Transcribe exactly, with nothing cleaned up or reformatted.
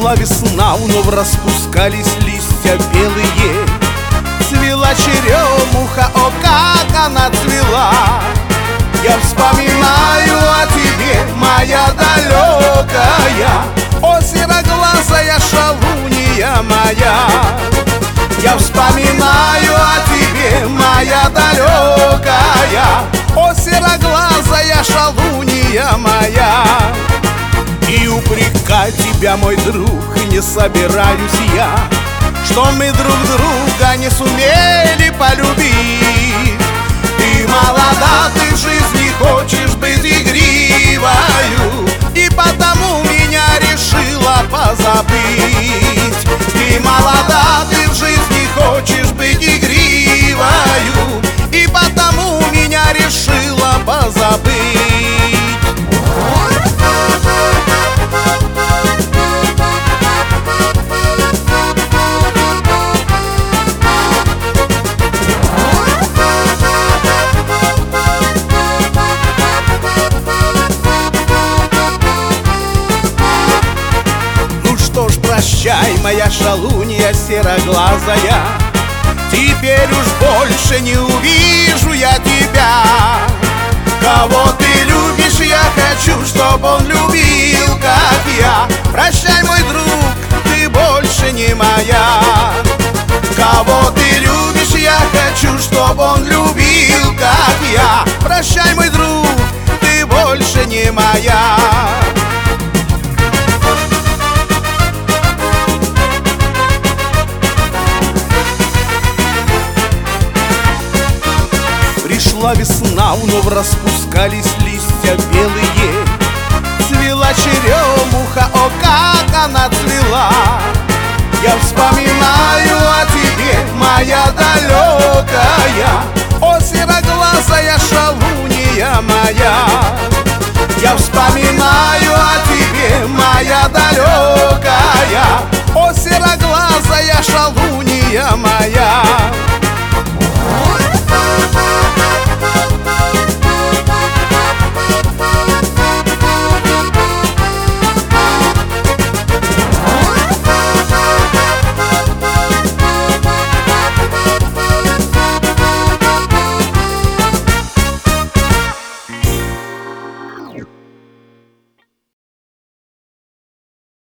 Пришла весна, вновь распускались листья белые. Цвела черемуха, о, как она цвела! Я вспоминаю о тебе, моя далекая, о, сероглазая шалунья моя. Я вспоминаю о тебе, моя далекая, о, сероглазая шалунья моя. И упрекать тебя, мой друг, не собираюсь я, что мы друг друга не сумели полюбить. Ты молода, ты в жизни хочешь быть игривою, и потому меня решила позабыть. Ты молода, ты в жизни хочешь быть игривою, и потому меня решила позабыть. Прощай, моя шалунья сероглазая, теперь уж больше не увижу я тебя. Кого ты любишь, я хочу, чтоб он любил, как я. Прощай, мой друг, ты больше не моя. Кого ты любишь, я хочу, чтоб он любил, как я. Прощай, мой друг, ты больше не моя. Пришла весна, вновь распускались листья белые. Цвела черемуха, о, как она цвела! Я вспоминаю о тебе, моя далекая, о, сероглазая шалунья моя. Я вспоминаю о тебе, моя далекая, о, сероглазая шалунья